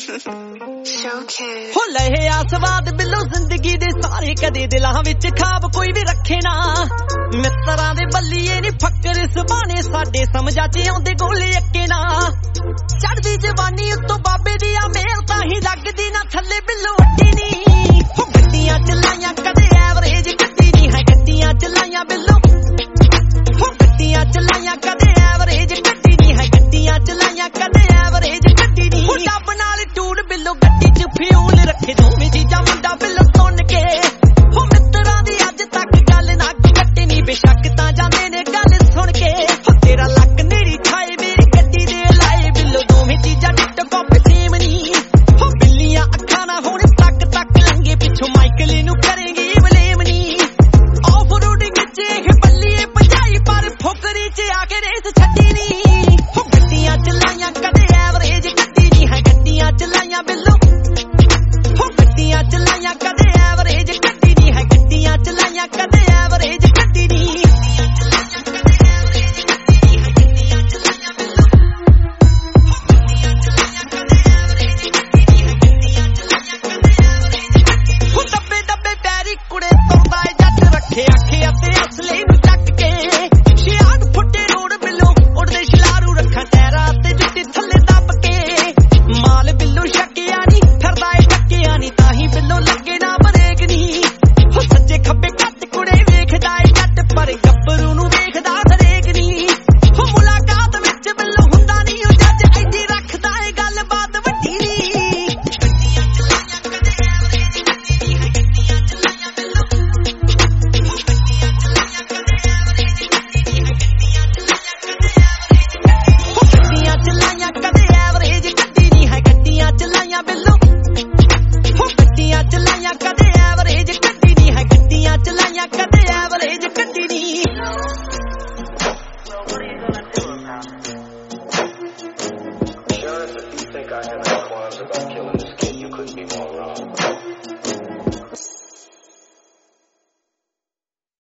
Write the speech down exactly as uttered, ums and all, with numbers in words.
ਹੋ ਲਏ ਆ ਸਵਾਦ ਬਿੱਲੋ ਜ਼ਿੰਦਗੀ ਦੇ ਸਾਰੇ ਕਦੇ ਦਿਲਾਂ ਵਿੱਚ ਖਾਬ ਕੋਈ ਵੀ ਰੱਖੇ ਨਾ ਮਿੱਤਰਾਂ ਦੇ ਬੱਲੀਏ ਨੀ ਫੱਕਰ ਸੁਬਾਨੇ ਸਾਡੇ ਸਮਝਾ ਚ ਆਉਂਦੇ ਗੋਲੇ ਅੱਕੇ ਨਾ ਚੜਦੀ ਜਵਾਨੀ ਉੱਤੋਂ ਬਾਬੇ ਦੀ ਆ ਮੇਲ ਤਾਂ ਹੀ ਲੱਗਦੀ ਨਾ ਥੱਲੇ ਬਿੱਲੋ ਅੱਡੀ ਨੀ ਹੋ ਗੱਡੀਆਂ ਚਲਾਈਆਂ ਕਦੇ ਐਵਰੇਜ ਗੱਡੀ ਨਹੀਂ ਹੈ ਗੱਡੀਆਂ ਚਲਾਈਆਂ ਬਿੱਲੋ ਹੋ ਗੱਡੀਆਂ ਚਲਾਈਆਂ ਕਦੇ ਐਵਰੇਜ ਗੱਡੀ ਨਹੀਂ ਹੈ ਗੱਡੀਆਂ ਚਲਾਈਆਂ ਕਦੇ ਐਵਰੇਜ ਗੱਡੀ ਨਹੀਂ ਹੋ ਡੱਬ ਨਾਲ ਟੂੜ ਬਿੱਲੋ ਗੱਡੀ ਚ ਫਿਊਲ ਰੱਖੇ ਦੋਵੇਂ ਚੀਜ਼ਾਂ ਮੁੰਡਾ ਬਿੱਲੋ ਸੁਣ ਕੇ ਹੋ ਮਿੱਤਰਾਂ ਦੀ ਅੱਜ ਤੱਕ ਗੱਲ ਨਾ ਕੱਟੀ ਨੀ ਬੇਸ਼ੱਕ ਤਾਂ ਜਾਂਦੇ ਨੇ ਗੱਲ ਸੁਣ ਕੇ ਹੋ ਤੇਰਾ ਲੱਕ ਨੇਰੀ ਖਾਏ ਮੇਰੀ ਗੱਡੀ ਦੇ ਲਾਏ ਬਿੱਲੋ ਦੋਵੇਂ ਚੀਜ਼ਾਂ ਡਿੱਟ ਕਾਪੀ ਸੇਮ ਨੀ ਹੋ ਬਿੱਲੀਆਂ ਅੱਖਾਂ ਨਾ ਹੁਣ ਤੱਕ ਤੱਕ ਲੰਗੇ ਪਿੱਛੋਂ ਮਾਈਕਲ ਨੂੰ ਕਰੇਗੀ ਬਲੇਮ ਨੀ ਆਫ ਰੋਡਿੰਗ ਚ ਇਹ ਬੱਲੀਏ ਭਜਾਈ ਪਰ ਫੋਕਰੀ ਚ ਆ ਕੇ ਰੇਸ ਛੱਡੀ ਨੀ ਹੋ ਗੱਡੀਆਂ ਚਲਾਈਆਂ ਕਦੇ ਐਵਰੇਜ ਗੱਡੀ ਨਹੀਂ ਹੈ ਗੱਡੀਆਂ ਚਲਾਈਆਂ ਬਿੱਲੋ ਹੋ ਗੱਡੀਆਂ ਚਲਾਈਆਂ ਕਦੇ ਐਵਰੇਜ ਗੱਡੀ ਨਹੀਂ ਹੈ ਗੱਡੀਆਂ ਚਲਾਈਆਂ ਕਦੇ ਐਵਰੇਜ ਗੱਡੀ ਨਹੀਂ ਹੋ ਡੱਬੇ ਡੱਬੇ ਪੈਰੀ ਕੁੜੇ ਤੁਰਦਾ ਏ ਜੱਟ ਰੱਖੇ ਅੱਖੇ ਅਤੇ ਅਸਲੇ ਨੂੰ ਚੱਕ ਕੇ ਛਿਆਹਠ ਫੁੱਟੇ ਰੋਡ ਬਿੱਲੋ ਉੜਦੇ ਛਲਾਰੂ ਰੱਖਾਂ ਟੈਰਾ ਤੇ ਜੁੱਤੀ ਥੱਲੇ ਦੱਬ ਕੇ ਮਾਲ ਬਿੱਲੋ ਛੱਕਿਆ ਨੀ ਫਿਰਦਾ ਏ ਟੱਕਿਆ ਨੀ ਤਾਂ ਹੀ ਬਿੱਲੋ ਲੱਗੇ ਨਾ ਬਰੇਕ ਨੀ ਹੋ ਸੱਜੇ ਖੱਬੇ ਘੱਟ ਕੁੜੇ ਵੇਖਦਾ ਏ ਜੱਟ ਪਰ ਗੱਭਰੂ ਨੂੰ ਵੇਖਦਾ ਹਰੇਕ ਨੀ ਹੋ ਮੁਲਾਕਾਤ ਵਿੱਚ ਬਿੱਲੋ ਹੁੰਦਾ ਨੀ ਉਹ ਜੱਜ ਐਡੀ ਰੱਖਦਾ ਏ ਗੱਲ ਬਾਤ ਵੱਡੀ ਨੀ ਗੱਡੀਆਂ ਚਲਾਈਆਂ ਕਦੇ ਐਵਰੇਜ ਗੱਡੀ ਨੀ ਹੈ ਗੱਡੀਆਂ ਚਲਾਈਆਂ ਬਿੱਲੋ ਹੋ ਗੱਡੀਆਂ ਚਲਾਈਆਂ ਕਦੇ ਐਵਰੇਜ ਗੱਡੀ ਨੀ ਹੈ ਗੱਡੀਆਂ ਚਲਾਈਆਂ ਕਦੇ ਐਵਰੇਜ ਗੱਡੀ ਨੀ ਹੈ ਗੱਡੀਆਂ ਚਲਾਈਆਂ ਬਿੱਲੋ ਹੋ ਗੱਡੀਆਂ ਚਲਾਈਆਂ ਕਦੇ ਐਵਰੇਜ ਗੱਡੀ ਨੀ ਹੈ ਗੱਡੀਆਂ ਚਲਾਈਆਂ ਕਦੇ ਐਵਰੇਜ ਗੱਡੀ ਨੀ Jonathan, do you think I have any qualms about killing